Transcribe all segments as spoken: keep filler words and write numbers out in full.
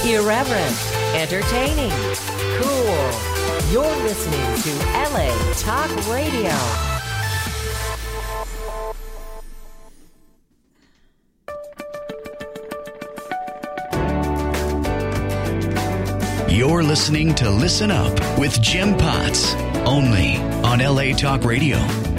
Irreverent, entertaining, cool. You're listening to L A Talk Radio. You're listening to Listen Up with Jim Potts, only on L A Talk Radio.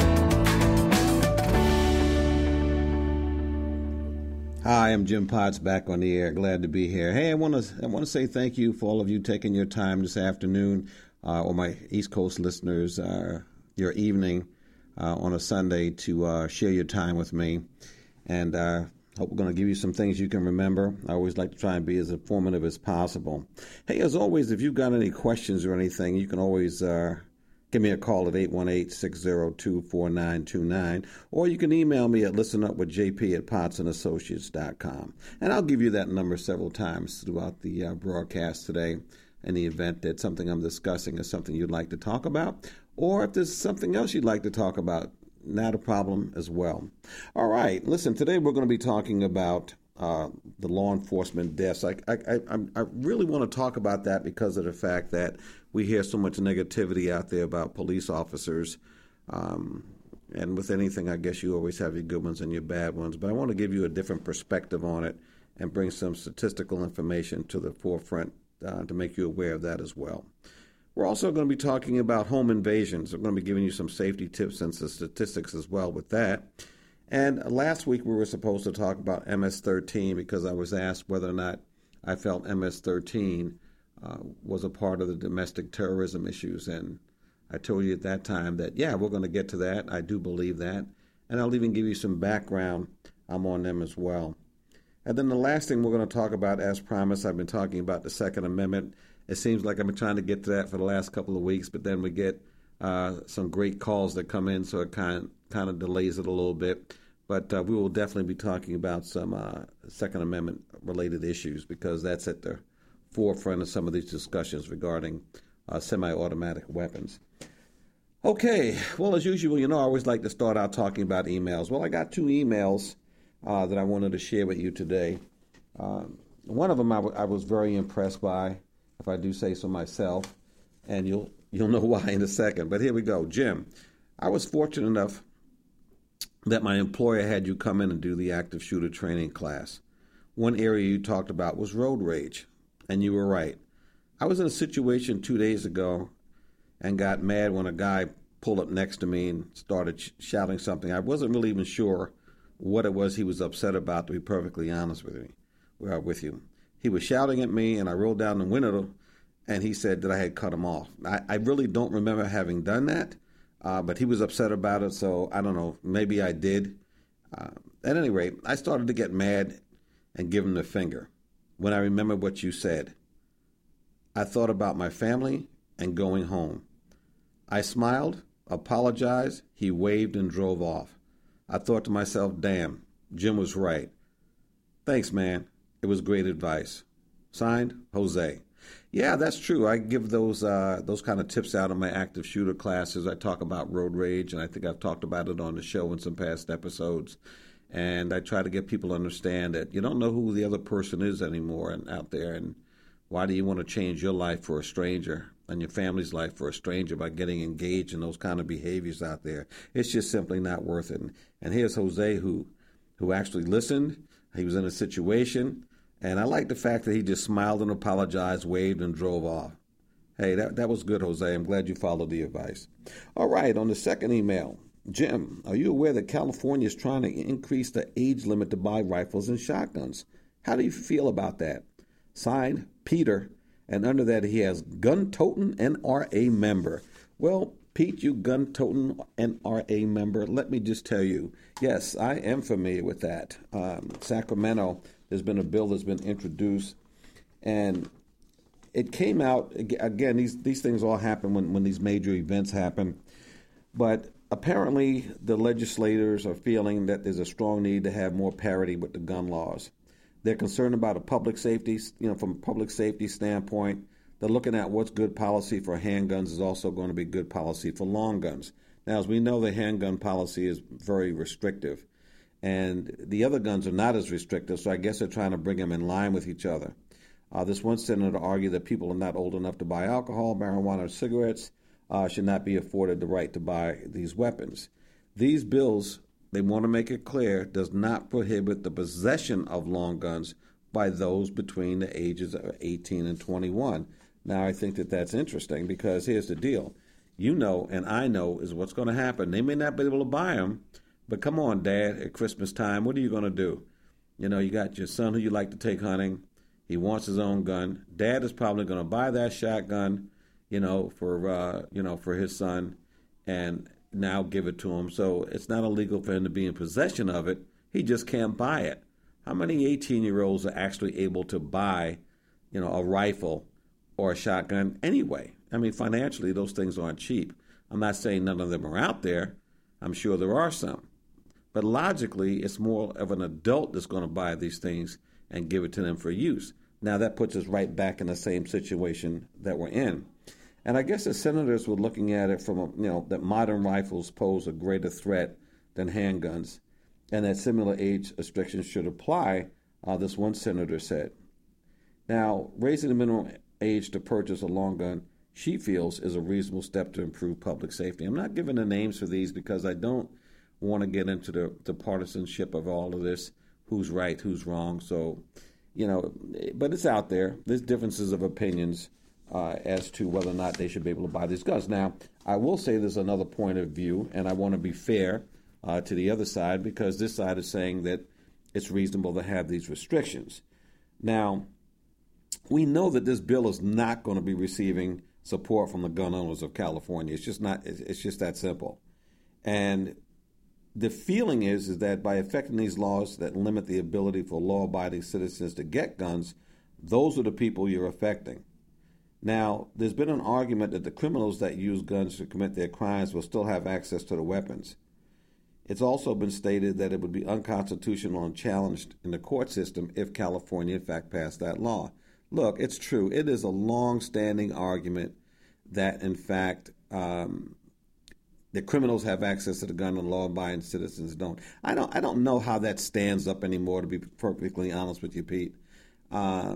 Hi, I'm Jim Potts, back on the air. Glad to be here. Hey, I want to I want to say thank you for all of you taking your time this afternoon, uh, or my East Coast listeners, uh, your evening uh, on a Sunday to uh, share your time with me. And uh, hope we're going to give you some things you can remember. I always like to try and be as informative as possible. Hey, as always, if you've got any questions or anything, you can always uh, give me a call at eight one eight, six zero two, four nine two nine, or you can email me at listenupwithjp at pottsandassociates dot com. And I'll give you that number several times throughout the uh, broadcast today in the event that something I'm discussing is something you'd like to talk about, or if there's something else you'd like to talk about, not a problem as well. All right, listen, today we're going to be talking about uh, the law enforcement deaths. I, I, I, I really want to talk about that because of the fact that we hear so much negativity out there about police officers. Um, and with anything, I guess you always have your good ones and your bad ones. But I want to give you a different perspective on it and bring some statistical information to the forefront uh, to make you aware of that as well. We're also going to be talking about home invasions. I'm going to be giving you some safety tips and some statistics as well with that. And last week we were supposed to talk about M S thirteen because I was asked whether or not I felt M S thirteen uh, was a part of the domestic terrorism issues. And I told you at that time that, yeah, we're going to get to that. I do believe that. And I'll even give you some background um, on them as well. And then the last thing we're going to talk about, as promised, I've been talking about the Second Amendment. It seems like I've been trying to get to that for the last couple of weeks, but then we get uh, some great calls that come in, so it kind kind of delays it a little bit. But uh, we will definitely be talking about some uh, Second Amendment-related issues because that's at the forefront of some of these discussions regarding uh, semi-automatic weapons. Okay, well, as usual, you know, I always like to start out talking about emails. Well, I got two emails uh, that I wanted to share with you today. Um, one of them I, w- I was very impressed by, if I do say so myself, and you'll you'll know why in a second. But here we go. Jim, I was fortunate enough that my employer had you come in and do the active shooter training class. One area you talked about was road rage, and you were right. I was in a situation two days ago and got mad when a guy pulled up next to me and started sh- shouting something. I wasn't really even sure what it was he was upset about, to be perfectly honest with me, uh, with you. He was shouting at me, and I rolled down the window, and he said that I had cut him off. I, I really don't remember having done that, uh, but he was upset about it, so I don't know. Maybe I did. Uh, at any rate, I started to get mad and give him the finger when I remembered what you said. I thought about my family and going home. I smiled, apologized, he waved and drove off. I thought to myself, damn, Jim was right. Thanks, man. It was great advice. Signed, Jose. Yeah, that's true. I give those uh, those kind of tips out in my active shooter classes. I talk about road rage, and I think I've talked about it on the show in some past episodes. And I try to get people to understand that you don't know who the other person is anymore and out there, and why do you want to change your life for a stranger and your family's life for a stranger by getting engaged in those kind of behaviors out there? It's just simply not worth it. And here's Jose who, who actually listened. He was in a situation. And I like the fact that he just smiled and apologized, waved, and drove off. Hey, that, that was good, Jose. I'm glad you followed the advice. All right, on the second email, Jim, are you aware that California is trying to increase the age limit to buy rifles and shotguns? How do you feel about that? Signed, Peter, and under that he has gun-toting N R A member. Well, Pete, you gun-toting N R A member, let me just tell you, yes, I am familiar with that. Um, Sacramento, there's been a bill that's been introduced, and it came out, again, these, these things all happen when, when these major events happen, but apparently the legislators are feeling that there's a strong need to have more parity with the gun laws. They're concerned about a public safety, you know, from a public safety standpoint. They're looking at what's good policy for handguns is also going to be good policy for long guns. Now, as we know, the handgun policy is very restrictive, and the other guns are not as restrictive, so I guess they're trying to bring them in line with each other. Uh, this one senator argued that people are not old enough to buy alcohol, marijuana, or cigarettes uh, should not be afforded the right to buy these weapons. These bills, they want to make it clear, does not prohibit the possession of long guns by those between the ages of eighteen and twenty-one. Now, I think that that's interesting because here's the deal. You know, and I know, is what's going to happen. They may not be able to buy them, but come on, Dad, at Christmas time, what are you going to do? You know, you got your son who you like to take hunting. He wants his own gun. Dad is probably going to buy that shotgun, you know, for, uh, you know, for his son and now give it to him. So it's not illegal for him to be in possession of it. He just can't buy it. How many eighteen-year-olds are actually able to buy, you know, a rifle or a shotgun anyway? I mean, financially, those things aren't cheap. I'm not saying none of them are out there. I'm sure there are some. But logically, it's more of an adult that's going to buy these things and give it to them for use. Now, that puts us right back in the same situation that we're in. And I guess the senators were looking at it from, a, you know, that modern rifles pose a greater threat than handguns, and that similar age restrictions should apply, uh, this one senator said. Now, raising the minimum age to purchase a long gun, she feels, is a reasonable step to improve public safety. I'm not giving the names for these because I don't want to get into the, the partisanship of all of this, who's right, who's wrong. So, you know, but it's out there. There's differences of opinions uh, as to whether or not they should be able to buy these guns. Now, I will say there's another point of view, and I want to be fair uh, to the other side, because this side is saying that it's reasonable to have these restrictions. Now, we know that this bill is not going to be receiving support from the gun owners of California. It's just not. It's just that simple. And the feeling is, is that by affecting these laws that limit the ability for law-abiding citizens to get guns, those are the people you're affecting. Now, there's been an argument that the criminals that use guns to commit their crimes will still have access to the weapons. It's also been stated that it would be unconstitutional and challenged in the court system if California, in fact, passed that law. Look, it's true. It is a long-standing argument that, in fact, um, the criminals have access to the gun and law-abiding citizens don't. I don't. I don't know how that stands up anymore, to be perfectly honest with you, Pete. Uh,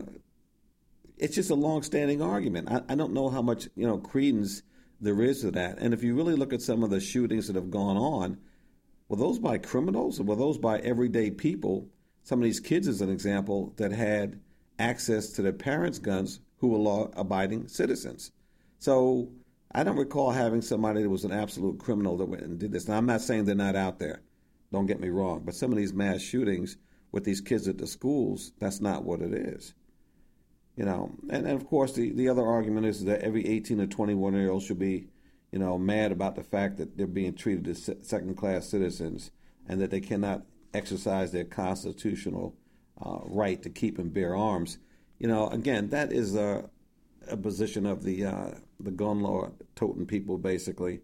it's just a long-standing argument. I, I don't know how much you know credence there is to that. And if you really look at some of the shootings that have gone on, were those by criminals or were those by everyday people? Some of these kids, as an example, that had access to their parents' guns who were law-abiding citizens. So I don't recall having somebody that was an absolute criminal that went and did this. Now, I'm not saying they're not out there. Don't get me wrong. But some of these mass shootings with these kids at the schools, that's not what it is. You know, and, and of course, the, the other argument is that every eighteen to twenty-one-year-old should be, you know, mad about the fact that they're being treated as second-class citizens and that they cannot exercise their constitutional uh, right to keep and bear arms. You know, again, that is a, a position of the uh, the gun law toting people, basically.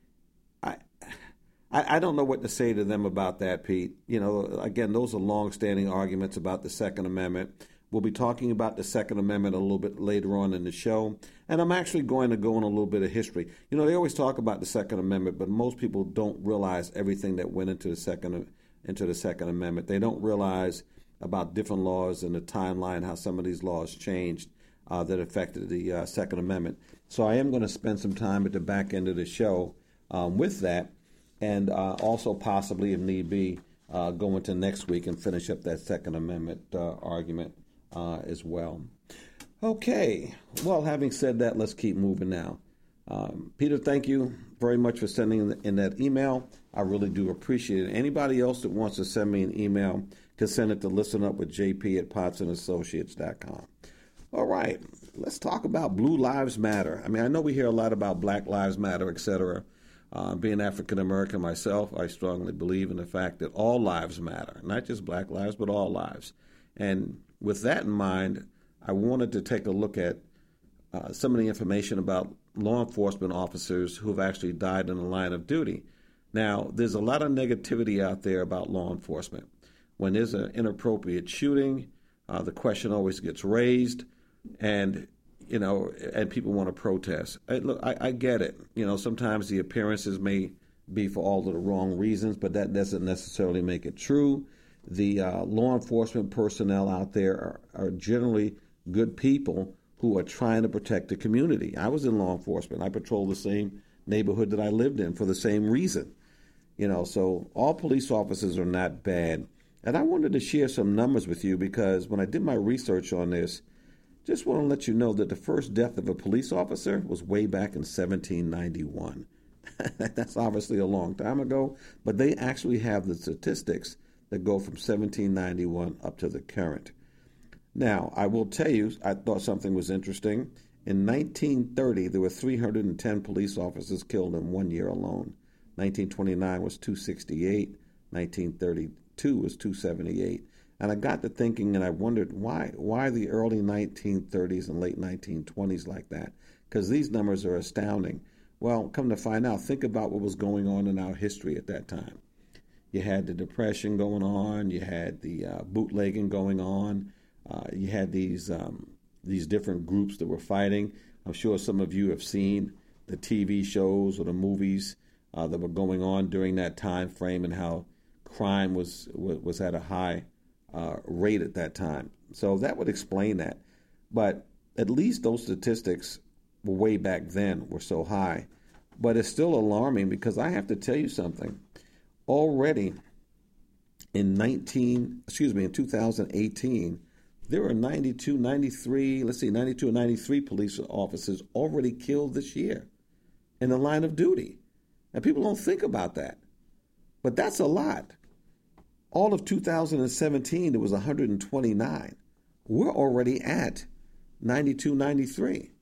I, I I don't know what to say to them about that, Pete. You know, again, those are long-standing arguments about the Second Amendment. We'll be talking about the Second Amendment a little bit later on in the show, and I'm actually going to go in a little bit of history. You know, they always talk about the Second Amendment, but most people don't realize everything that went into the Second into the Second Amendment. They don't realize about different laws and the timeline, how some of these laws changed uh, that affected the uh, Second Amendment. So I am going to spend some time at the back end of the show um, with that, and uh, also possibly, if need be, uh, go into next week and finish up that Second Amendment uh, argument uh, as well. Okay. Well, having said that, let's keep moving now. Um, Peter, thank you very much for sending in that email. I really do appreciate it. Anybody else that wants to send me an email can send it to listenupwithjp at potts and associates dot com. All right, let's talk about Blue Lives Matter. I mean, I know we hear a lot about Black Lives Matter, et cetera. Uh, being African-American myself, I strongly believe in the fact that all lives matter, not just black lives, but all lives. And with that in mind, I wanted to take a look at uh, some of the information about law enforcement officers who have actually died in the line of duty. Now, there's a lot of negativity out there about law enforcement. When there's an inappropriate shooting, uh, the question always gets raised, and you know, and people want to protest. I, look, I, I get it. You know, sometimes the appearances may be for all of the wrong reasons, but that doesn't necessarily make it true. The uh, law enforcement personnel out there are, are generally good people who are trying to protect the community. I was in law enforcement. I patrolled the same neighborhood that I lived in for the same reason. You know, so all police officers are not bad. And I wanted to share some numbers with you because when I did my research on this, just want to let you know that the first death of a police officer was way back in seventeen ninety-one. That's obviously a long time ago, but they actually have the statistics that go from seventeen ninety-one up to the current. Now, I will tell you, I thought something was interesting. In nineteen thirty, there were three hundred ten police officers killed in one year alone. nineteen twenty-nine was two hundred sixty-eight. nineteen thirty-two was two hundred seventy-eight. And I got to thinking, and I wondered why why the early nineteen thirties and late nineteen twenties like that? Because these numbers are astounding. Well, come to find out, think about what was going on in our history at that time. You had the Depression going on. You had the uh, bootlegging going on. Uh, you had these um, these different groups that were fighting. I'm sure some of you have seen the T V shows or the movies uh, that were going on during that time frame and how crime was was, was at a high uh, rate at that time. So that would explain that. But at least those statistics way back then were so high. But it's still alarming because I have to tell you something. Already in nineteen, excuse me, in two thousand eighteen, there were ninety-two, ninety-three, let's see, ninety-two and ninety-three police officers already killed this year in the line of duty. And people don't think about that. But that's a lot. All of two thousand seventeen, there was one hundred twenty-nine. We're already at ninety-two, ninety-three.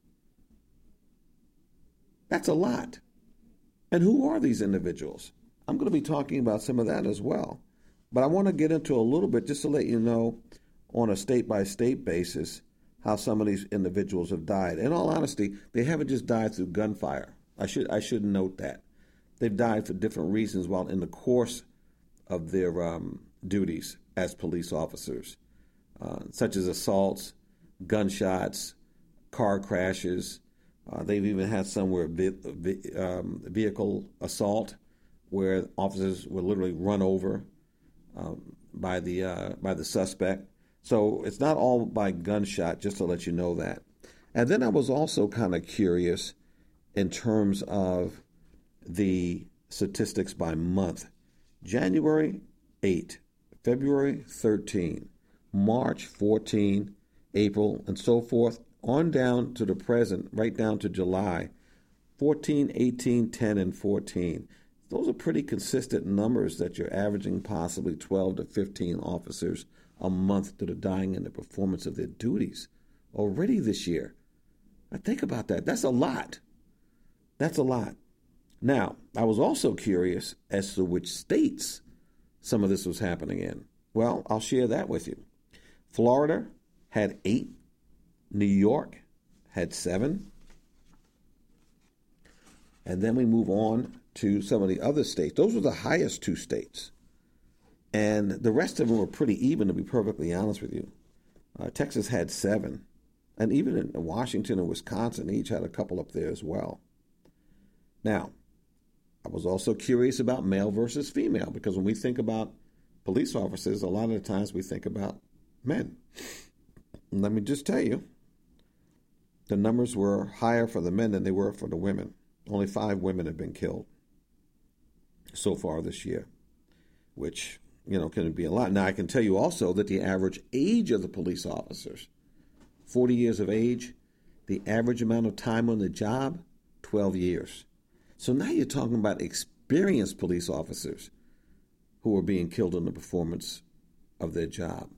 That's a lot. And who are these individuals? I'm going to be talking about some of that as well. But I want to get into a little bit just to let you know on a state-by-state basis how some of these individuals have died. In all honesty, they haven't just died through gunfire. I should I should note that. They've died for different reasons while in the course of their um, duties as police officers, uh, such as assaults, gunshots, car crashes. Uh, they've even had some where vi- vi- um, vehicle assault, where officers were literally run over um, by the uh, by the suspect. So it's not all by gunshot, just to let you know that. And then I was also kind of curious in terms of the statistics by month. January eighth, February thirteenth, March fourteenth, April, and so forth, on down to the present, right down to July, fourteen, eighteen, ten, and fourteen. Those are pretty consistent numbers that you're averaging possibly twelve to fifteen officers a month that are dying in the performance of their duties already this year. Now think about that. That's a lot. That's a lot. Now, I was also curious as to which states some of this was happening in. Well, I'll share that with you. Florida had eight. New York had seven. And then we move on to some of the other states. Those were the highest two states. And the rest of them were pretty even, to be perfectly honest with you. Uh, Texas had seven. And even in Washington and Wisconsin, each had a couple up there as well. Now, I was also curious about male versus female, because when we think about police officers, a lot of the times we think about men. And let me just tell you, the numbers were higher for the men than they were for the women. Only five women have been killed so far this year, which, you know, can be a lot. Now, I can tell you also that the average age of the police officers, forty years of age, the average amount of time on the job, twelve years. So now you're talking about experienced police officers who are being killed in the performance of their job.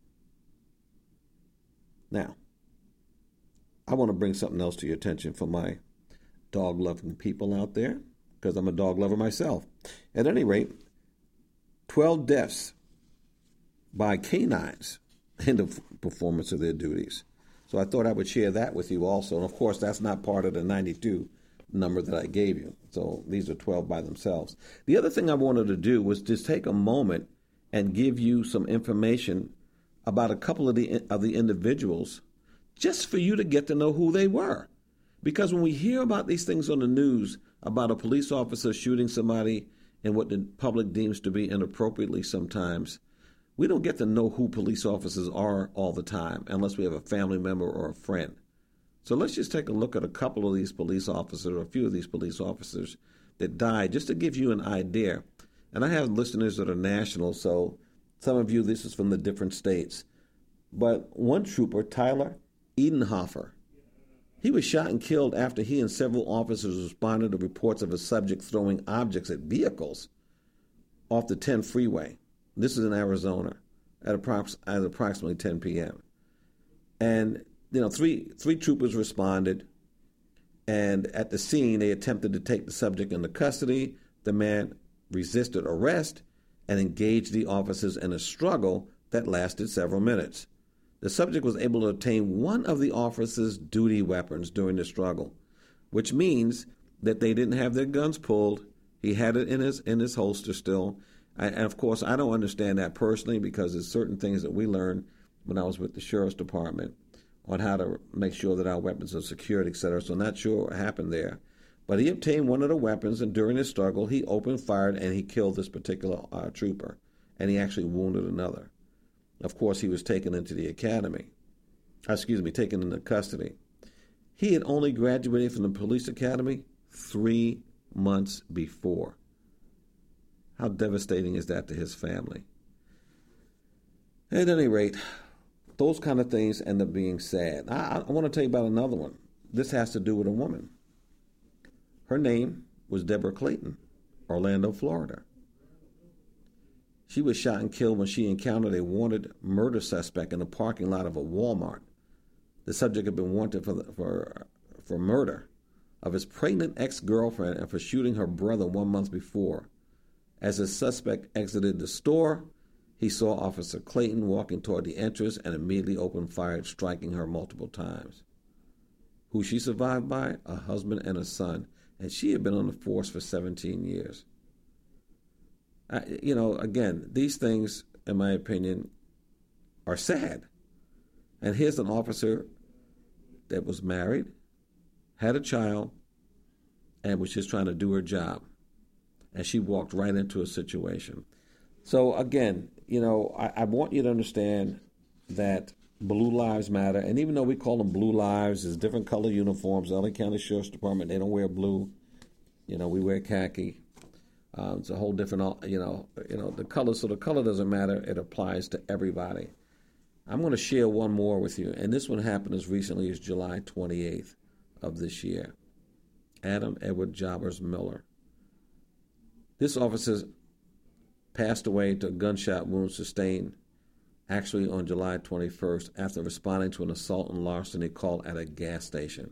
Now, I want to bring something else to your attention for my dog-loving people out there, because I'm a dog lover myself. At any rate, twelve deaths by canines in the performance of their duties. So I thought I would share that with you also. And of course, that's not part of the ninety-two number that I gave you. So these are twelve by themselves. The other thing I wanted to do was just take a moment and give you some information about a couple of the of the individuals, just for you to get to know who they were. Because when we hear about these things on the news, about a police officer shooting somebody in what the public deems to be inappropriately sometimes, We don't get to know who police officers are all the time unless we have a family member or a friend. So let's just take a look at a couple of these police officers, or a few of these police officers that died, just to give you an idea. And I have listeners that are national, so some of you, this is from the different states. But one trooper, Tyler Edenhofer, he was shot and killed after he and several officers responded to reports of a subject throwing objects at vehicles off the ten freeway. This is in Arizona at, approx- at approximately ten p.m. And, you know, three three troopers responded, and at the scene, they attempted to take the subject into custody. The man resisted arrest and engaged the officers in a struggle that lasted several minutes. The subject was able to obtain one of the officers' duty weapons during the struggle, which means that they didn't have their guns pulled. He had it in his in his holster still. And of course, I don't understand that personally, because there's certain things that we learned when I was with the Sheriff's Department on how to make sure that our weapons are secured, et cetera. So I'm not sure what happened there. But he obtained one of the weapons, and during his struggle, he opened fire and he killed this particular uh, trooper, and he actually wounded another. Of course, he was taken into the academy. Excuse me, taken into custody. He had only graduated from the police academy three months before. How devastating is that to his family? At any rate, those kind of things end up being sad. I, I want to tell you about another one. This has to do with a woman. Her name was Deborah Clayton, Orlando, Florida. She was shot and killed when she encountered a wanted murder suspect in the parking lot of a Walmart. The subject had been wanted for, for, for murder of his pregnant ex-girlfriend and for shooting her brother one month before. As the suspect exited the store, he saw Officer Clayton walking toward the entrance and immediately opened fire, striking her multiple times. Who she survived by? A husband and a son, and she had been on the force for seventeen years. I, you know, again, these things, in my opinion, are sad. And here's an officer that was married, had a child, and was just trying to do her job. And she walked right into a situation. So again, you know, I, I want you to understand that Blue Lives Matter, and even though we call them Blue Lives, there's different color uniforms. L A County Sheriff's Department, they don't wear blue. You know, we wear khaki. Um, it's a whole different, you know, you know, the color. So the color doesn't matter. It applies to everybody. I'm going to share one more with you, and this one happened as recently as July twenty-eighth of this year. Adam Edward Jobbers Miller. This officer passed away to a gunshot wound sustained actually on July twenty-first after responding to an assault and larceny call at a gas station.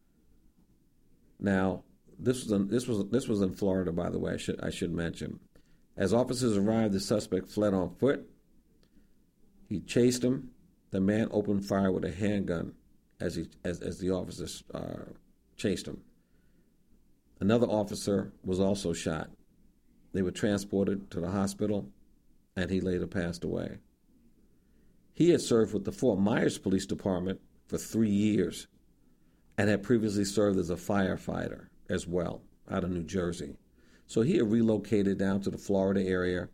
Now, this was in, this was this was in Florida, by the way. I should I should mention. As officers arrived, the suspect fled on foot. He chased him. The man opened fire with a handgun as he as as the officers uh, chased him. Another officer was also shot. They were transported to the hospital, and he later passed away. He had served with the Fort Myers Police Department for three years and had previously served as a firefighter as well out of New Jersey. So he had relocated down to the Florida area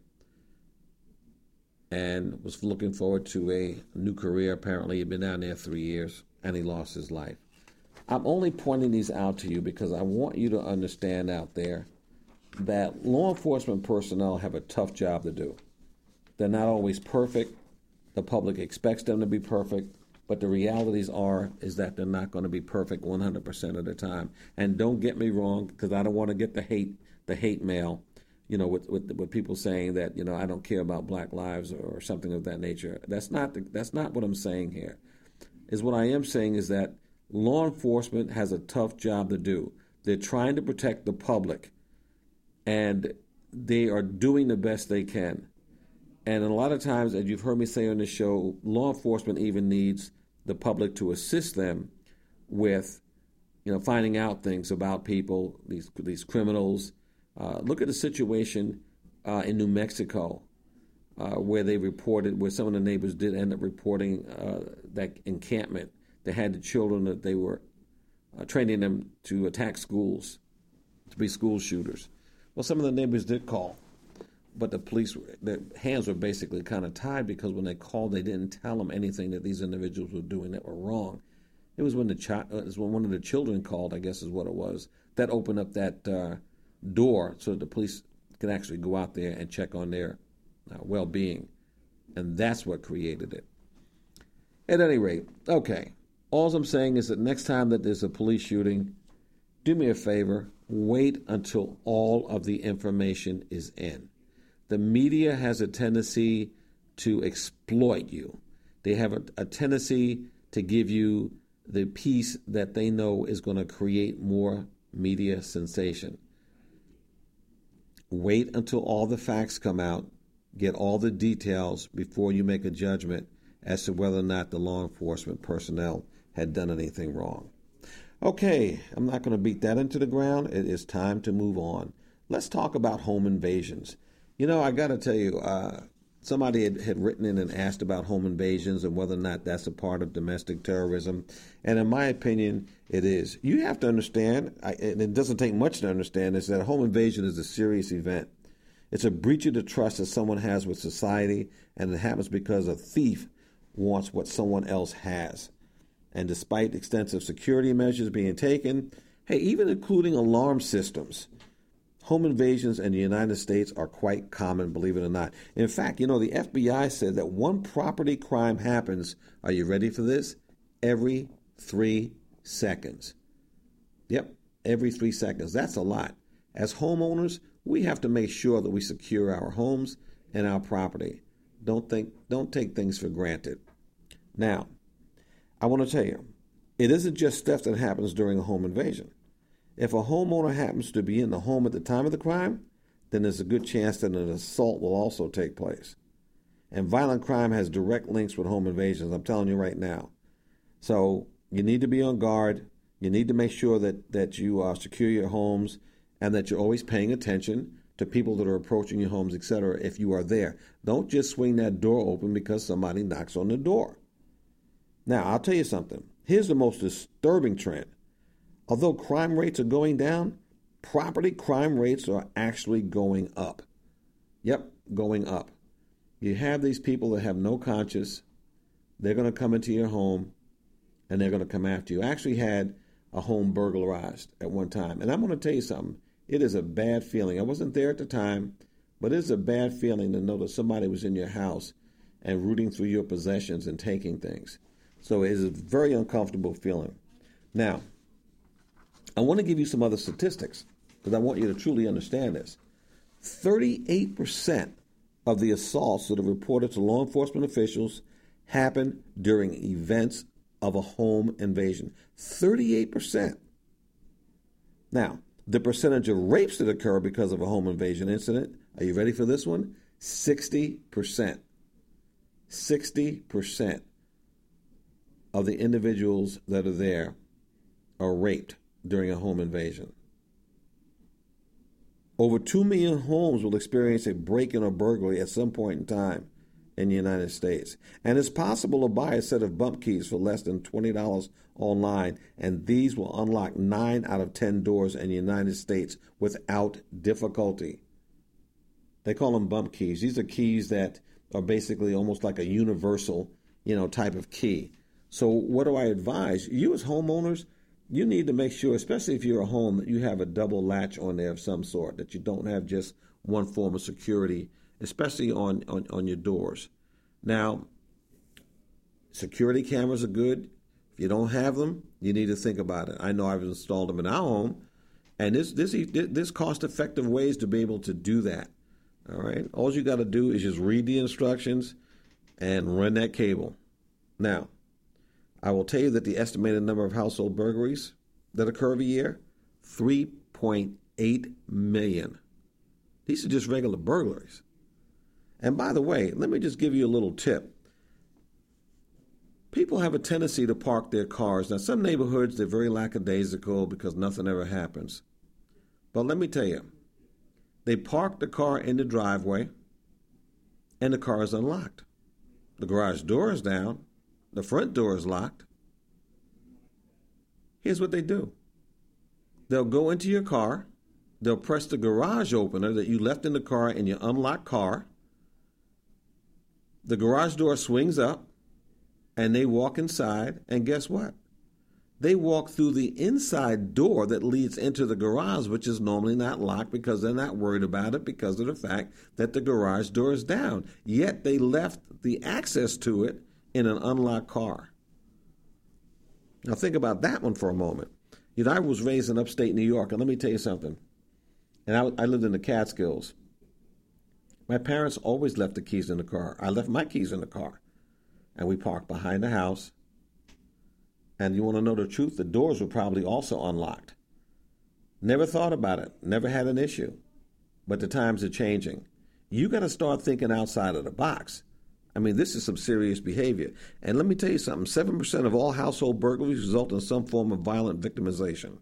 and was looking forward to a new career. Apparently, he'd been down there three years, and he lost his life. I'm only pointing these out to you because I want you to understand out there that law enforcement personnel have a tough job to do. They're not always perfect. The public expects them to be perfect, but the realities are is that they're not going to be perfect one hundred percent of the time. And don't get me wrong, because I don't want to get the hate the hate mail, you know, with, with with people saying that, you know, I don't care about black lives or something of that nature. That's not the, that's not what I'm saying here. Is what I am saying is that law enforcement has a tough job to do. They're trying to protect the public, and they are doing the best they can. And a lot of times, as you've heard me say on this show, law enforcement even needs the public to assist them with, you know, finding out things about people, these these criminals. Uh, look at the situation uh, in New Mexico, uh, where they reported, where some of the neighbors did end up reporting uh, that encampment. They had the children that they were uh, training them to attack schools, to be school shooters. Well, some of the neighbors did call. but the police, their hands were basically kind of tied because when they called, they didn't tell them anything that these individuals were doing that were wrong. It was when the child, it was when one of the children called, I guess is what it was, that opened up that uh, door so that the police could actually go out there and check on their uh, well-being. And that's what created it. At any rate, okay, all I'm saying is that next time that there's a police shooting, do me a favor, wait until all of the information is in. The media has a tendency to exploit you. They have a, a tendency to give you the piece that they know is going to create more media sensation. Wait until all the facts come out, get all the details before you make a judgment as to whether or not the law enforcement personnel had done anything wrong. Okay, I'm not going to beat that into the ground. It is time to move on. Let's talk about home invasions. You know, I got to tell you, uh, somebody had, had written in and asked about home invasions and whether or not that's a part of domestic terrorism. And in my opinion, it is. You have to understand, I, and it doesn't take much to understand, is that a home invasion is a serious event. It's a breach of the trust that someone has with society, and it happens because a thief wants what someone else has. And despite extensive security measures being taken, hey, even including alarm systems, home invasions in the United States are quite common, believe it or not. In fact, you know, the F B I said that one property crime happens, are you ready for this? Every three seconds. Yep, every three seconds. That's a lot. As homeowners, we have to make sure that we secure our homes and our property. Don't think, don't take things for granted. Now, I want to tell you, it isn't just theft that happens during a home invasion. If a homeowner happens to be in the home at the time of the crime, then there's a good chance that an assault will also take place. And violent crime has direct links with home invasions, I'm telling you right now. So you need to be on guard. You need to make sure that, that you uh, secure your homes and that you're always paying attention to people that are approaching your homes, et cetera, if you are there. Don't just swing that door open because somebody knocks on the door. Now, I'll tell you something. Here's the most disturbing trend. Although crime rates are going down, property crime rates are actually going up. Yep, going up. You have these people that have no conscience. They're going to come into your home, and they're going to come after you. I actually had a home burglarized at one time. And I'm going to tell you something. It is a bad feeling. I wasn't there at the time, but it's a bad feeling to know that somebody was in your house and rooting through your possessions and taking things. So it is a very uncomfortable feeling. Now, I want to give you some other statistics because I want you to truly understand this. thirty-eight percent of the assaults that are reported to law enforcement officials happen during events of a home invasion. thirty-eight percent. Now, the percentage of rapes that occur because of a home invasion incident, are you ready for this one? sixty percent. sixty percent of the individuals that are there are raped during a home invasion. Over two million homes will experience a break-in or burglary at some point in time in the United States. And it's possible to buy a set of bump keys for less than twenty dollars online, and these will unlock nine out of ten doors in the United States without difficulty. They call them bump keys. These are keys that are basically almost like a universal, you know, type of key. So what do I advise? You as homeowners, you need to make sure, especially if you're a home, that you have a double latch on there of some sort, that you don't have just one form of security, especially on, on, on your doors. Now, security cameras are good. If you don't have them, you need to think about it. I know I've installed them in our home, and this this this cost-effective ways to be able to do that. All right? All you got to do is just read the instructions and run that cable. Now, I will tell you that the estimated number of household burglaries that occur every year, three point eight million. These are just regular burglaries. And by the way, let me just give you a little tip. People have a tendency to park their cars. Now, some neighborhoods, they're very lackadaisical because nothing ever happens. But let me tell you, they park the car in the driveway, and the car is unlocked. The garage door is down. The front door is locked. Here's what they do. They'll go into your car, they'll press the garage opener that you left in the car in your unlocked car. The garage door swings up, and they walk inside, and guess what? They walk through the inside door that leads into the garage, which is normally not locked because they're not worried about it because of the fact that the garage door is down. Yet they left the access to it in an unlocked car. Now think about that one for a moment. You know, I was raised in upstate New York, and let me tell you something. And I, I lived in the Catskills. My parents always left the keys in the car. I left my keys in the car. And we parked behind the house. And you want to know the truth? The doors were probably also unlocked. Never thought about it. Never had an issue. But the times are changing. You got to start thinking outside of the box. I mean, this is some serious behavior. And let me tell you something. seven percent of all household burglaries result in some form of violent victimization.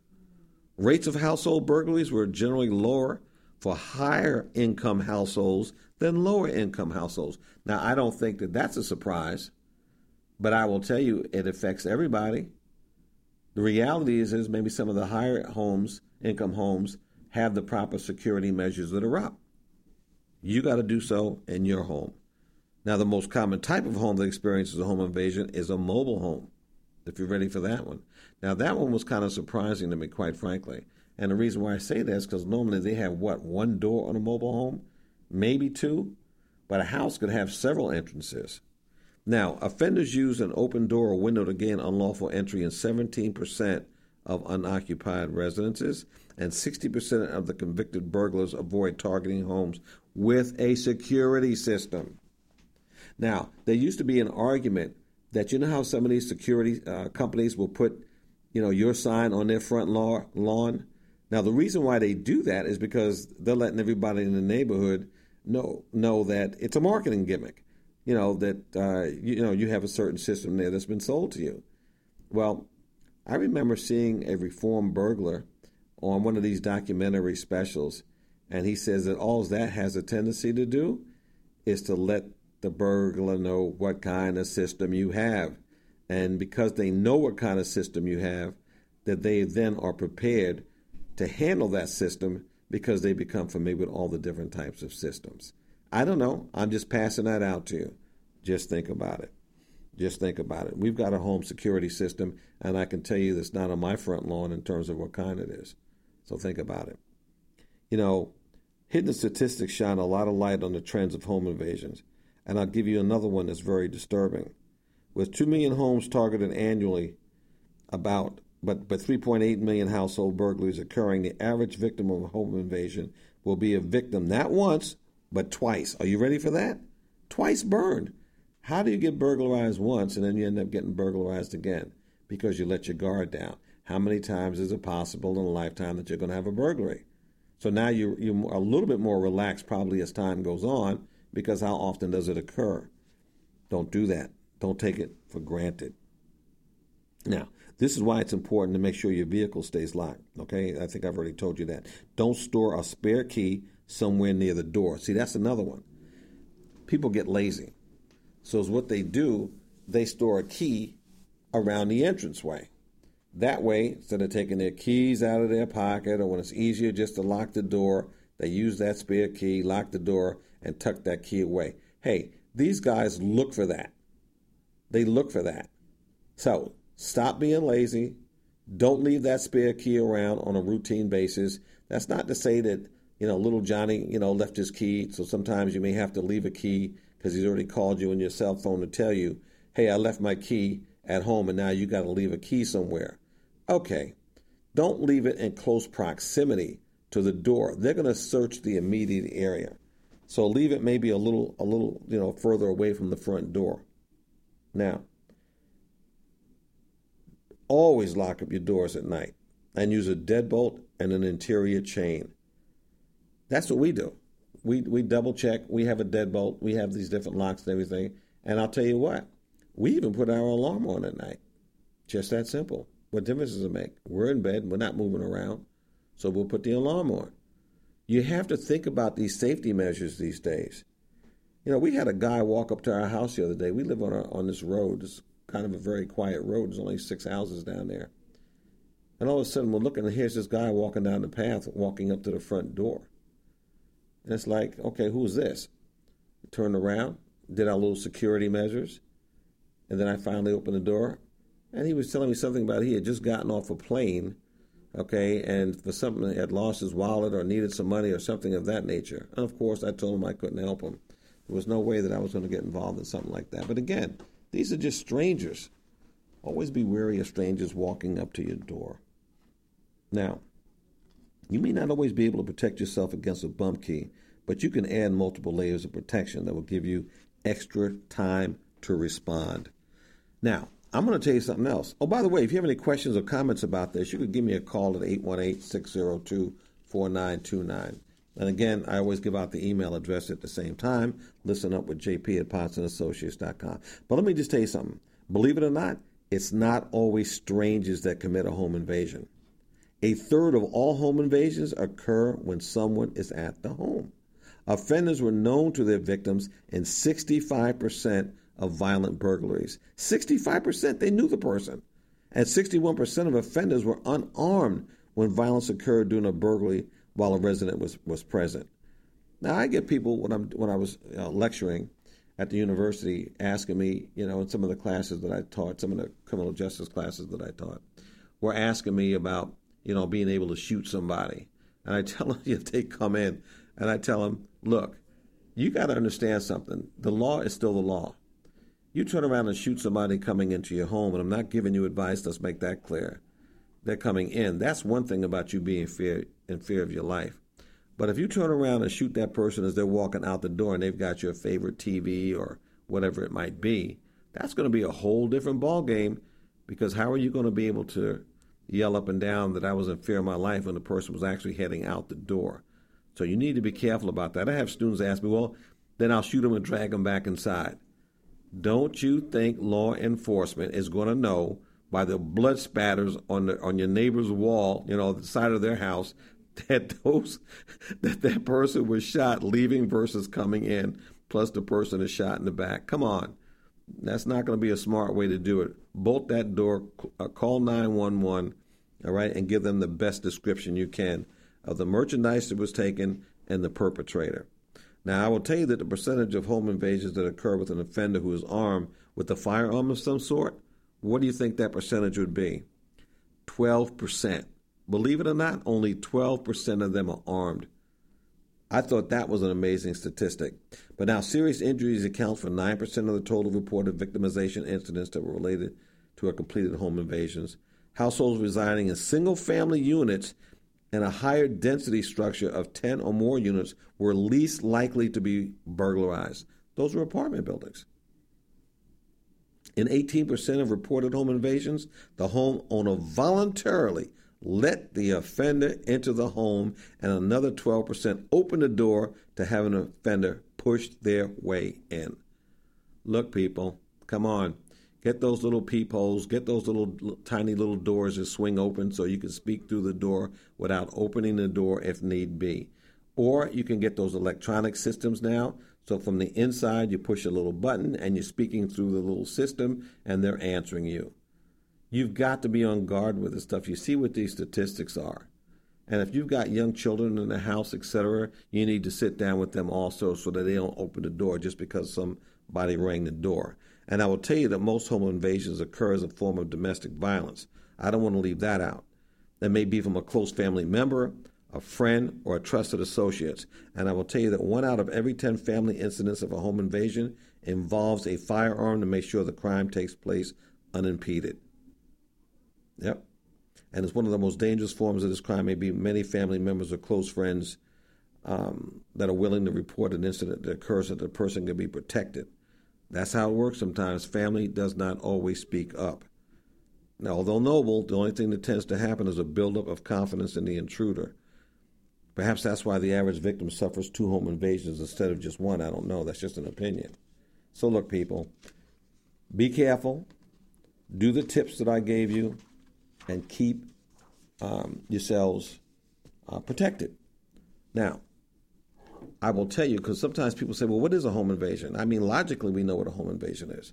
Rates of household burglaries were generally lower for higher income households than lower income households. Now, I don't think that that's a surprise. But I will tell you, it affects everybody. The reality is, is maybe some of the higher homes, income homes, have the proper security measures that are up. You got to do so in your home. Now, the most common type of home that experiences a home invasion is a mobile home, if you're ready for that one. Now, that one was kind of surprising to me, quite frankly. And the reason why I say that is because normally they have, what, one door on a mobile home? Maybe two? But a house could have several entrances. Now, offenders use an open door or window to gain unlawful entry in seventeen percent of unoccupied residences, and sixty percent of the convicted burglars avoid targeting homes with a security system. Now, there used to be an argument that, you know how some of these security uh, companies will put, you know, your sign on their front lawn? Now, the reason why they do that is because they're letting everybody in the neighborhood know, know that it's a marketing gimmick. You know, that, uh, you, you know, you have a certain system there that's been sold to you. Well, I remember seeing a reformed burglar on one of these documentary specials, and he says that all that has a tendency to do is to let the burglar know what kind of system you have. And because they know what kind of system you have, that they then are prepared to handle that system because they become familiar with all the different types of systems. I don't know. I'm just passing that out to you. Just think about it. Just think about it. We've got a home security system, and I can tell you that's not on my front lawn in terms of what kind it is. So think about it. You know, hidden statistics shine a lot of light on the trends of home invasions, and I'll give you another one that's very disturbing. With two million homes targeted annually, about but but three point eight million household burglaries occurring, the average victim of a home invasion will be a victim not once, but twice. Are you ready for that? Twice burned. How do you get burglarized once and then you end up getting burglarized again? Because you let your guard down. How many times is it possible in a lifetime that you're going to have a burglary? So now you're, you're a little bit more relaxed probably as time goes on, because how often does it occur? Don't do that. Don't take it for granted. Now, this is why it's important to make sure your vehicle stays locked, okay? I think I've already told you that. Don't store a spare key somewhere near the door. See, that's another one. People get lazy. So it's what they do, they store a key around the entranceway. That way, instead of taking their keys out of their pocket, or when it's easier just to lock the door, they use that spare key, lock the door, and tuck that key away. Hey, these guys look for that. They look for that. So stop being lazy. Don't leave that spare key around on a routine basis. That's not to say that, you know, little Johnny, you know, left his key. So sometimes you may have to leave a key because he's already called you on your cell phone to tell you, hey, I left my key at home and now you got to leave a key somewhere. Okay, don't leave it in close proximity to the door. They're going to search the immediate area. So leave it maybe a little, a little, you know, further away from the front door. Now, always lock up your doors at night and use a deadbolt and an interior chain. That's what we do. We we double check. We have a deadbolt. We have these different locks and everything. And I'll tell you what, we even put our alarm on at night. Just that simple. What difference does it make? We're in bed. We're not moving around. So we'll put the alarm on. You have to think about these safety measures these days. You know, we had a guy walk up to our house the other day. We live on a, on this road. It's kind of a very quiet road. There's only six houses down there. And all of a sudden, we're looking, and here's this guy walking down the path, walking up to the front door. And it's like, okay, who's this? Turned around, did our little security measures, and then I finally opened the door, and he was telling me something about he had just gotten off a plane, okay, and for something, he had lost his wallet or needed some money or something of that nature. And of course, I told him I couldn't help him. There was no way that I was going to get involved in something like that. But again, these are just strangers. Always be wary of strangers walking up to your door. Now, you may not always be able to protect yourself against a bump key, but you can add multiple layers of protection that will give you extra time to respond. Now, I'm going to tell you something else. Oh, by the way, if you have any questions or comments about this, you could give me a call at eight one eight, six zero two, four nine two nine. And again, I always give out the email address at the same time. Listen up with J P at Potts and Associates dot com. But let me just tell you something. Believe it or not, it's not always strangers that commit a home invasion. A third of all home invasions occur when someone is at the home. Offenders were known to their victims in sixty-five percent of violent burglaries. sixty-five percent, they knew the person. And sixty-one percent of offenders were unarmed when violence occurred during a burglary while a resident was, was present. Now, I get people, when, I'm, when I was uh, lecturing at the university, asking me, you know, in some of the classes that I taught, some of the criminal justice classes that I taught, were asking me about, you know, being able to shoot somebody. And I tell them, if they come in, and I tell them, look, you got to understand something. The law is still the law. You turn around and shoot somebody coming into your home, and I'm not giving you advice, let's make that clear. They're coming in. That's one thing about you being fear, in fear of your life. But if you turn around and shoot that person as they're walking out the door and they've got your favorite T V or whatever it might be, that's going to be a whole different ballgame, because how are you going to be able to yell up and down that I was in fear of my life when the person was actually heading out the door? So you need to be careful about that. I have students ask me, well, then I'll shoot them and drag them back inside. Don't you think law enforcement is going to know by the blood spatters on the on your neighbor's wall, you know, the side of their house, that those that that person was shot leaving versus coming in, plus the person is shot in the back? Come on. That's not going to be a smart way to do it. Bolt that door, uh, call nine one one, all right, and give them the best description you can of the merchandise that was taken and the perpetrator. Now, I will tell you that the percentage of home invasions that occur with an offender who is armed with a firearm of some sort, what do you think that percentage would be? twelve percent. Believe it or not, only twelve percent of them are armed. I thought that was an amazing statistic. But now, serious injuries account for nine percent of the total reported victimization incidents that were related to a completed home invasions. Households residing in single-family units and a higher density structure of ten or more units were least likely to be burglarized. Those were apartment buildings. In eighteen percent of reported home invasions, the homeowner voluntarily let the offender into the home, and another twelve percent opened the door to have an offender push their way in. Look, people, come on. Get those little peepholes, get those little tiny little doors that swing open so you can speak through the door without opening the door if need be. Or you can get those electronic systems now. So from the inside, you push a little button and you're speaking through the little system and they're answering you. You've got to be on guard with this stuff. You see what these statistics are. And if you've got young children in the house, et cetera, you need to sit down with them also so that they don't open the door just because somebody rang the door. And I will tell you that most home invasions occur as a form of domestic violence. I don't want to leave that out. That may be from a close family member, a friend, or a trusted associate. And I will tell you that one out of every ten family incidents of a home invasion involves a firearm to make sure the crime takes place unimpeded. Yep. And it's one of the most dangerous forms of this crime. Maybe many family members or close friends um, that are willing to report an incident that occurs so that the person can be protected. That's how it works sometimes. Family does not always speak up. Now, although noble, the only thing that tends to happen is a buildup of confidence in the intruder. Perhaps that's why the average victim suffers two home invasions instead of just one. I don't know. That's just an opinion. So look, people, be careful. Do the tips that I gave you and keep um, yourselves uh, protected. Now, I will tell you, because sometimes people say, well, what is a home invasion? I mean, logically, we know what a home invasion is.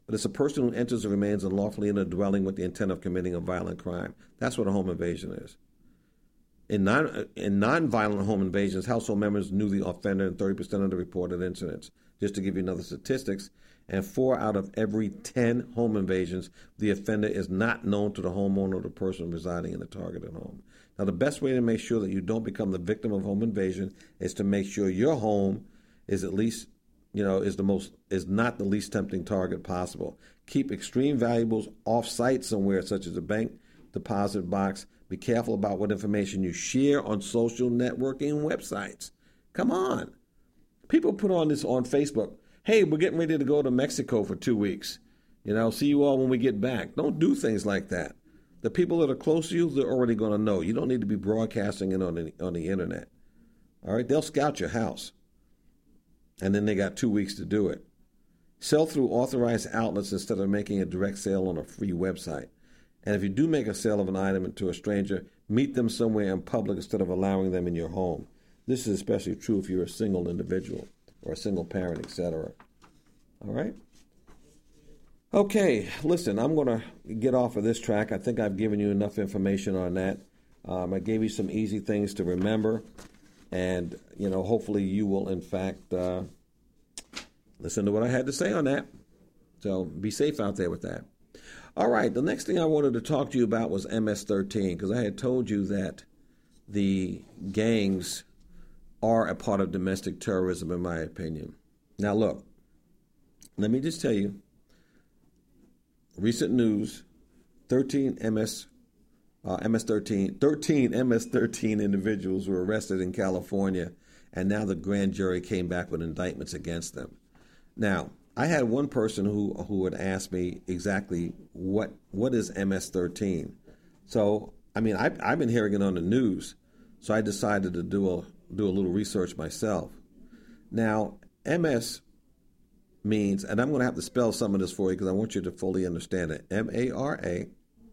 but it's a person who enters or remains unlawfully in a dwelling with the intent of committing a violent crime. That's what a home invasion is. In non in non-violent home invasions, household members knew the offender in thirty percent of the reported incidents. Just to give you another statistics, and four out of every ten home invasions, the offender is not known to the homeowner or the person residing in the targeted home. Now, the best way to make sure that you don't become the victim of home invasion is to make sure your home is at least, you know, is the most is not the least tempting target possible. Keep extreme valuables off-site somewhere, such as a bank deposit box. Be careful about what information you share on social networking websites. Come on. People put on this on Facebook. Hey, we're getting ready to go to Mexico for two weeks. You know, see you all when we get back. Don't do things like that. The people that are close to you, they're already going to know. You don't need to be broadcasting it on the, on the internet. All right? They'll scout your house. And then they got two weeks to do it. Sell through authorized outlets instead of making a direct sale on a free website. And if you do make a sale of an item to a stranger, meet them somewhere in public instead of allowing them in your home. This is especially true if you're a single individual or a single parent, et cetera. All right? Okay, listen, I'm going to get off of this track. I think I've given you enough information on that. Um, I gave you some easy things to remember. And, you know, hopefully you will, in fact, uh, listen to what I had to say on that. So be safe out there with that. All right, the next thing I wanted to talk to you about was M S thirteen, because I had told you that the gangs are a part of domestic terrorism, in my opinion. Now, look, let me just tell you, recent news, thirteen M S, uh, M S thirteen, thirteen M S thirteen individuals were arrested in California, and now the grand jury came back with indictments against them. Now, I had one person who who would ask me exactly what what is M S thirteen. So, I mean, I've, I've been hearing it on the news, so I decided to do a do a little research myself. Now, M S means, and I'm going to have to spell some of this for you because I want you to fully understand it. M A R A,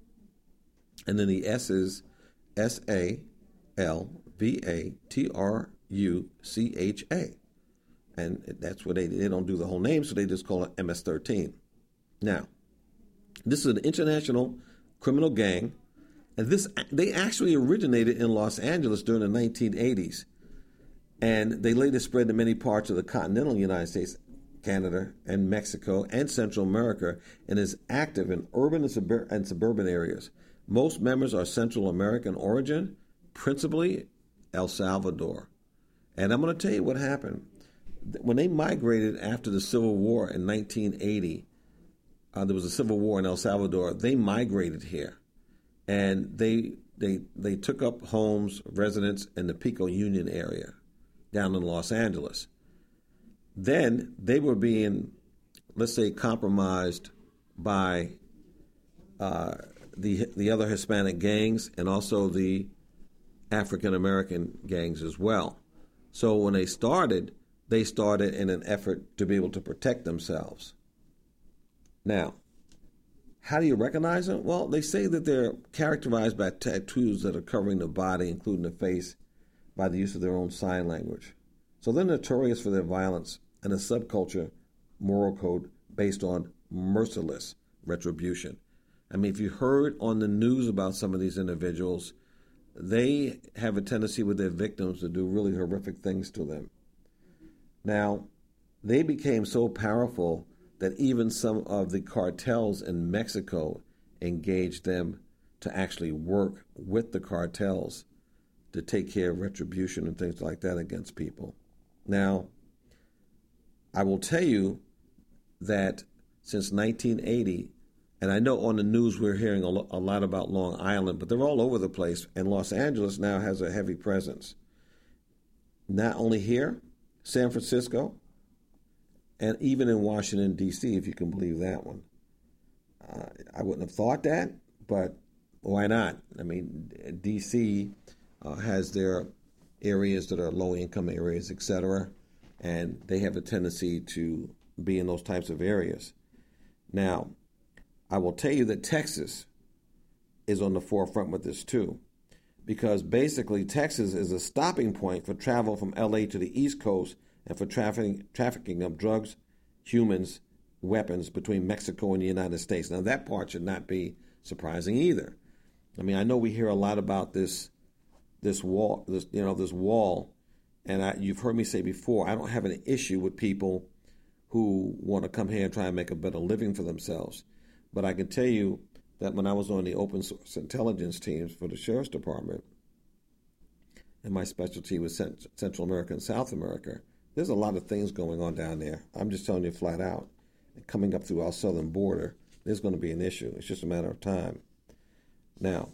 and then the S is S A L V A T R U C H A. And that's what they they don't do the whole name, so they just call it M S thirteen. Now, this is an international criminal gang, and this they actually originated in Los Angeles during the nineteen eighties, and they later spread to many parts of the continental United States, Canada, and Mexico, and Central America, and is active in urban and, suburb- and suburban areas. Most members are Central American origin, principally El Salvador. And I'm going to tell you what happened. When they migrated after the Civil War in nineteen eighty, uh, there was a civil war in El Salvador. They migrated here, and they they they took up homes, residence in the Pico Union area, down in Los Angeles. Then they were being, let's say, compromised by uh, the the other Hispanic gangs and also the African American gangs as well. So when they started, they started in an effort to be able to protect themselves. Now, how do you recognize them? Well, they say that they're characterized by tattoos that are covering the body, including the face, by the use of their own sign language. So they're notorious for their violence and a subculture moral code based on merciless retribution. I mean, if you heard on the news about some of these individuals, they have a tendency with their victims to do really horrific things to them. Now, they became so powerful that even some of the cartels in Mexico engaged them to actually work with the cartels to take care of retribution and things like that against people. Now, I will tell you that since nineteen eighty, and I know on the news we're hearing a lot about Long Island, but they're all over the place, and Los Angeles now has a heavy presence. Not only here, San Francisco, and even in Washington, D C, if you can believe that one. Uh, I wouldn't have thought that, but why not? I mean, D C uh, has their areas that are low-income areas, et cetera, and they have a tendency to be in those types of areas. Now, I will tell you that Texas is on the forefront with this too, because basically Texas is a stopping point for travel from L A to the East Coast and for trafficking, trafficking of drugs, humans, weapons between Mexico and the United States. Now, that part should not be surprising either. I mean, I know we hear a lot about this this wall, this you know, this wall, and I, you've heard me say before, I don't have an issue with people who want to come here and try and make a better living for themselves. But I can tell you that when I was on the open source intelligence teams for the Sheriff's Department, and my specialty was Central America and South America, there's a lot of things going on down there. I'm just telling you flat out. Coming up through our southern border, there's going to be an issue. It's just a matter of time. Now,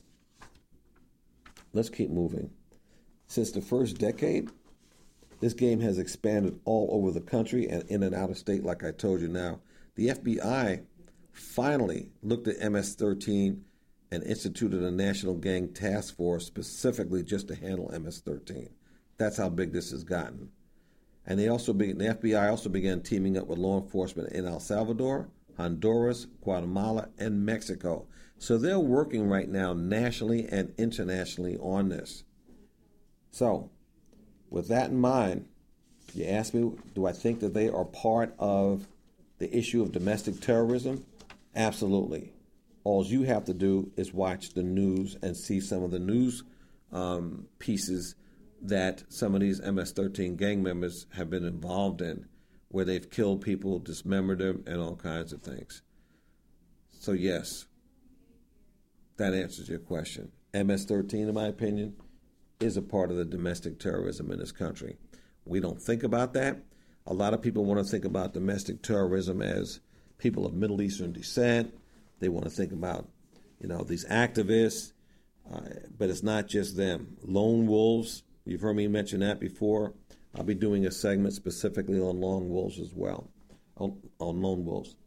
let's keep moving. Since the first decade, this game has expanded all over the country and in and out of state, like I told you now. The F B I finally looked at M S thirteen and instituted a national gang task force specifically just to handle M S thirteen. That's how big this has gotten. And they also began, the F B I also began teaming up with law enforcement in El Salvador, Honduras, Guatemala, and Mexico. So they're working right now nationally and internationally on this. So, with that in mind, you ask me, do I think that they are part of the issue of domestic terrorism? Absolutely. All you have to do is watch the news and see some of the news um, pieces that some of these M S thirteen gang members have been involved in, where they've killed people, dismembered them, and all kinds of things. So yes, that answers your question. M S thirteen, in my opinion, is a part of the domestic terrorism in this country. We don't think about that. A lot of people want to think about domestic terrorism as people of Middle Eastern descent. They want to think about, you know, these activists, uh, but it's not just them. Lone wolves, you've heard me mention that before. I'll be doing a segment specifically on lone wolves as well, on, on lone wolves.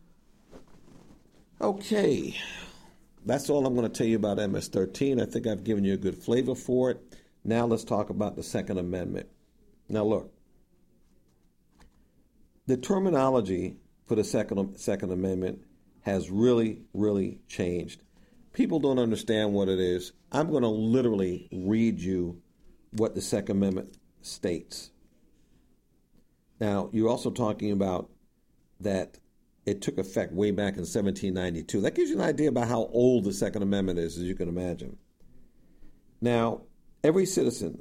Okay, that's all I'm going to tell you about M S thirteen. I think I've given you a good flavor for it. Now let's talk about the Second Amendment. Now look, the terminology for the Second, Second Amendment has really, really changed. People don't understand what it is. I'm going to literally read you what the Second Amendment states. Now, you're also talking about that it took effect way back in seventeen ninety-two. That gives you an idea about how old the Second Amendment is, as you can imagine. Now, every citizen,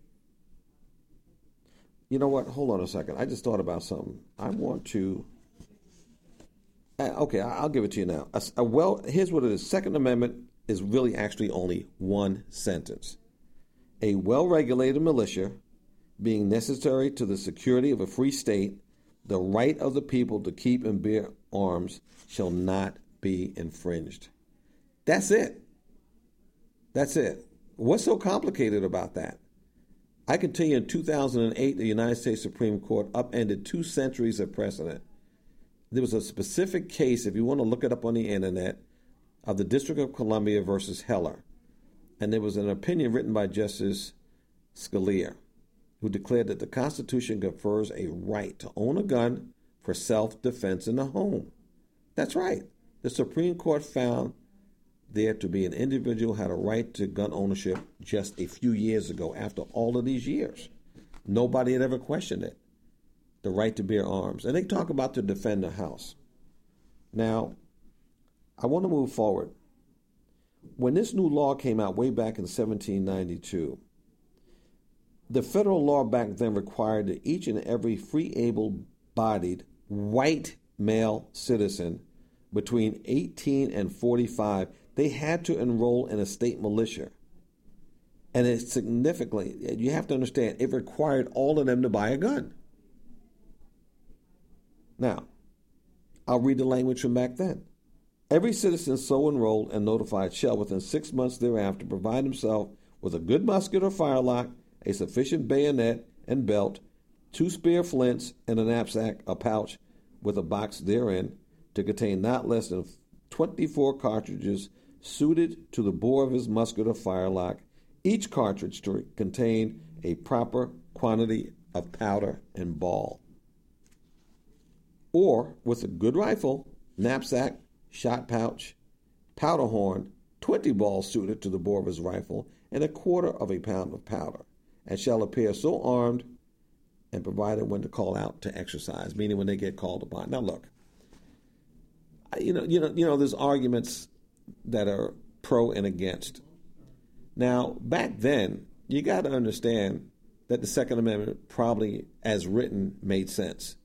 you know what? Hold on a second. I just thought about something. I want to, uh, okay, I'll give it to you now. A, a well, here's what it is. Second Amendment is really actually only one sentence. A well-regulated militia being necessary to the security of a free state, the right of the people to keep and bear arms shall not be infringed. That's it. That's it. What's so complicated about that? I can tell you in two thousand eight, the United States Supreme Court upended two centuries of precedent. There was a specific case, if you want to look it up on the internet, of the District of Columbia versus Heller. And there was an opinion written by Justice Scalia, who declared that the Constitution confers a right to own a gun for self-defense in the home. That's right. The Supreme Court found there to be an individual who had a right to gun ownership just a few years ago after all of these years. Nobody had ever questioned it. The right to bear arms. And they talk about to defend the house. Now, I want to move forward. When this new law came out way back in seventeen ninety-two, the federal law back then required that each and every free, able-bodied white male citizen between eighteen and forty-five, they had to enroll in a state militia. And it's significantly, you have to understand, it required all of them to buy a gun. Now, I'll read the language from back then. Every citizen so enrolled and notified shall within six months thereafter provide himself with a good musket or firelock, a sufficient bayonet and belt, two spare flints, and a knapsack, a pouch with a box therein, to contain not less than twenty-four cartridges suited to the bore of his musket or firelock, each cartridge to contain a proper quantity of powder and ball. Or with a good rifle, knapsack, shot pouch, powder horn, twenty balls suited to the bore of his rifle, and a quarter of a pound of powder, and shall appear so armed and provided when to call out to exercise, meaning when they get called upon. Now look, you know, you know, you know, there's arguments that are pro and against. Now, back then, you got to understand that the Second Amendment probably, as written, made sense.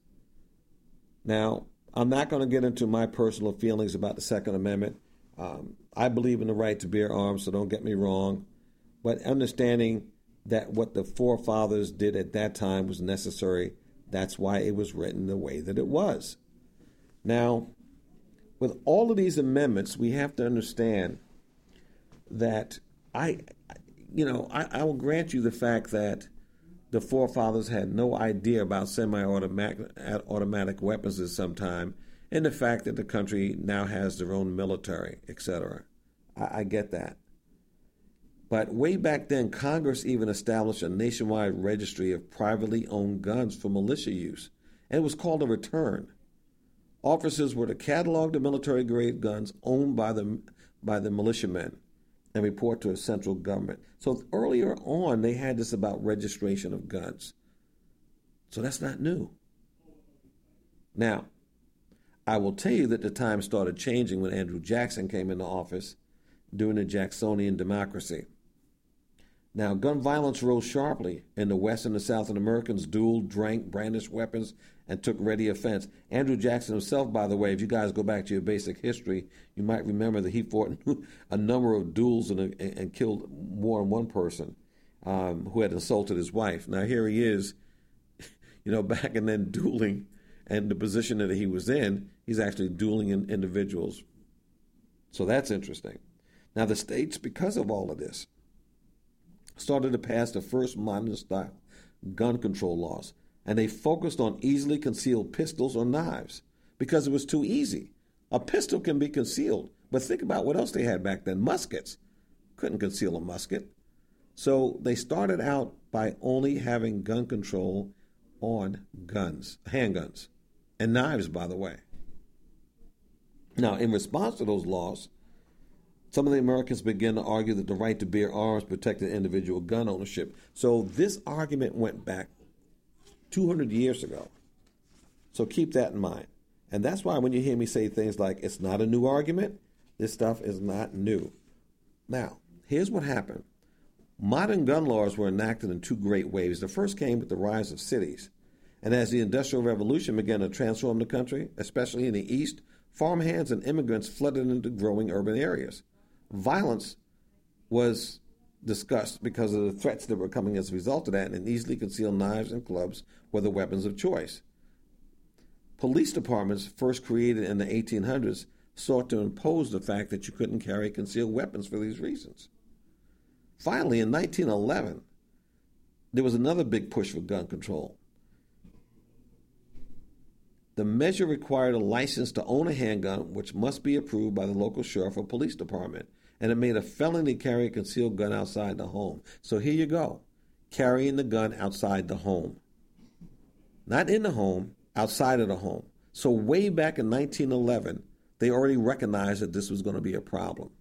Now, I'm not going to get into my personal feelings about the Second Amendment. Um, I believe in the right to bear arms, so don't get me wrong. But understanding that what the forefathers did at that time was necessary, that's why it was written the way that it was. Now, with all of these amendments, we have to understand that I, you know, I, I will grant you the fact that the forefathers had no idea about semi-automatic automatic weapons at some time, and the fact that the country now has their own military, et cetera. I, I get that. But way back then, Congress even established a nationwide registry of privately owned guns for militia use, and it was called a return. Officers were to catalog the military-grade guns owned by the by the militiamen and report to a central government. So earlier on, they had this about registration of guns. So that's not new. Now, I will tell you that the times started changing when Andrew Jackson came into office during the Jacksonian democracy. Now, gun violence rose sharply in the West and the South, and Americans dueled, drank, brandished weapons, and took ready offense. Andrew Jackson himself, by the way, if you guys go back to your basic history, you might remember that he fought a number of duels and, and, and killed more than one person um, who had insulted his wife. Now, here he is, you know, back and then dueling, and the position that he was in, he's actually dueling in individuals. So that's interesting. Now, the states, because of all of this, started to pass the first modern-style gun control laws, and they focused on easily concealed pistols or knives because it was too easy. A pistol can be concealed, but think about what else they had back then. Muskets. Couldn't conceal a musket. So they started out by only having gun control on guns, handguns, and knives, by the way. Now, in response to those laws, some of the Americans began to argue that the right to bear arms protected individual gun ownership. So this argument went back two hundred years ago. So keep that in mind. And that's why when you hear me say things like, it's not a new argument, this stuff is not new. Now, here's what happened. Modern gun laws were enacted in two great waves. The first came with the rise of cities. And as the Industrial Revolution began to transform the country, especially in the East, farmhands and immigrants flooded into growing urban areas. Violence was discussed because of the threats that were coming as a result of that, and easily concealed knives and clubs were the weapons of choice. Police departments, first created in the eighteen hundreds, sought to impose the fact that you couldn't carry concealed weapons for these reasons. Finally, in nineteen eleven, there was another big push for gun control. The measure required a license to own a handgun, which must be approved by the local sheriff or police department. And it made a felony to carry a concealed gun outside the home. So here you go, carrying the gun outside the home. Not in the home, outside of the home. So way back in nineteen eleven, they already recognized that this was going to be a problem.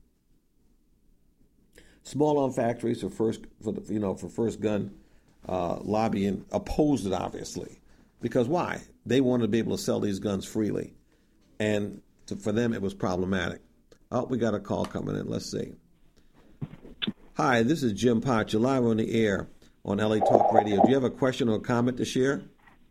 Small arm factories for first, for the, you know, for first gun uh, lobbying opposed it, obviously, because why? They wanted to be able to sell these guns freely, and to, for them it was problematic. Oh, we got a call coming in. Let's see. Hi, this is Jim Potts. You're live on the air on L A Talk Radio. Do you have a question or a comment to share?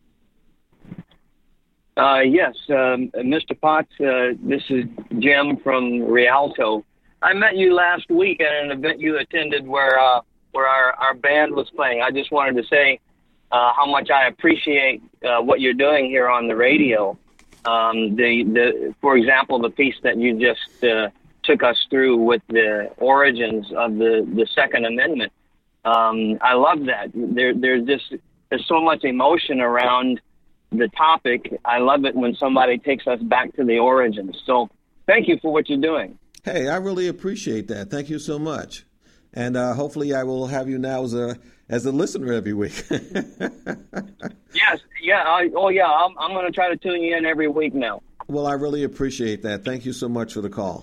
Uh, yes, um, Mister Potts, uh, this is Jim from Rialto. I met you last week at an event you attended where uh, where our, our band was playing. I just wanted to say uh, how much I appreciate uh, what you're doing here on the radio. Um, the, the, for example, the piece that you just uh, took us through with the origins of the, the Second Amendment. Um, I love that. There, there's just there's so much emotion around the topic. I love it when somebody takes us back to the origins. So thank you for what you're doing. Hey, I really appreciate that. Thank you so much. And uh, hopefully I will have you now as a as a listener every week. Yes, yeah. I, oh, yeah, I'm, I'm going to try to tune you in every week now. Well, I really appreciate that. Thank you so much for the call.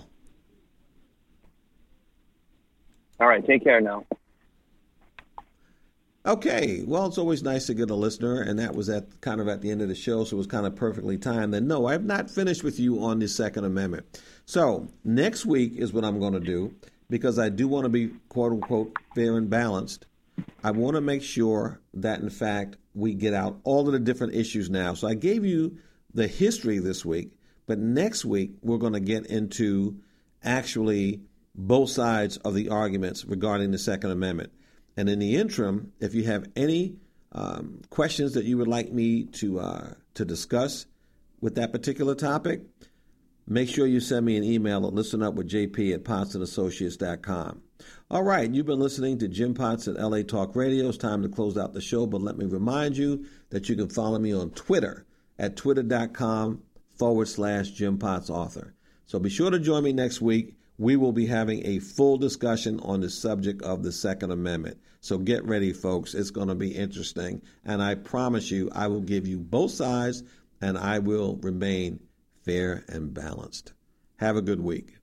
All right, take care now. Okay, well, it's always nice to get a listener, and that was at kind of at the end of the show, so it was kind of perfectly timed. And no, I've not finished with you on the Second Amendment. So next week is what I'm going to do, because I do want to be, quote unquote, fair and balanced. I want to make sure that, in fact, we get out all of the different issues now. So I gave you the history this week, but next week we're going to get into actually both sides of the arguments regarding the Second Amendment. And in the interim, if you have any um, questions that you would like me to uh, to discuss with that particular topic, make sure you send me an email at listenupwithjp at potts and associates dot com. All right, you've been listening to Jim Potts at L A Talk Radio. It's time to close out the show, but let me remind you that you can follow me on Twitter at twitter.com forward slash Jim Potts author. So be sure to join me next week. We will be having a full discussion on the subject of the Second Amendment. So get ready, folks. It's going to be interesting. And I promise you, I will give you both sides, and I will remain fair and balanced. Have a good week.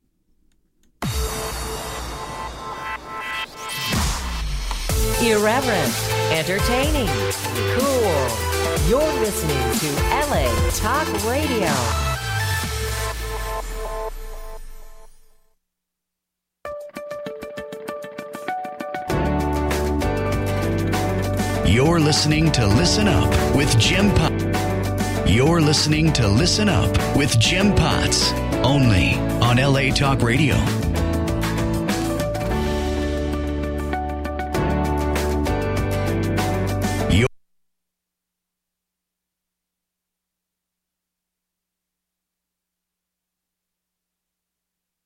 Irreverent, entertaining, cool. You're listening to L A Talk Radio. You're listening to Listen Up with Jim Potts. You're listening to Listen Up with Jim Potts, only on L A Talk Radio.